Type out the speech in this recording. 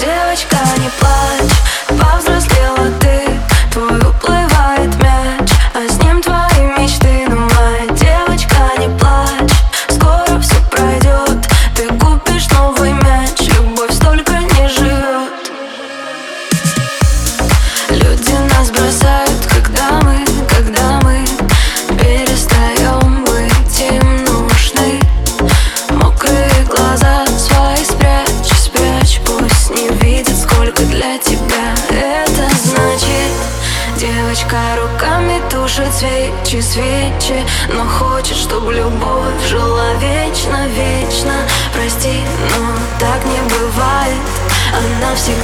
Девочка, не плачь, повзрослела ты. Твой уплывает мяч, а с ним твои мечты. Но моя девочка, не плачь, скоро все пройдет. Ты купишь новый мяч, любовь столько не живет. Люди нас бросают, когда мы перестаем быть им нужны. Мокрые глаза свои спрячь, пусть не видят, сколько для тебя это значит. Девочка руками тушит свечи, но хочет, чтобы любовь жила вечно. Прости, но так не бывает. Она всегда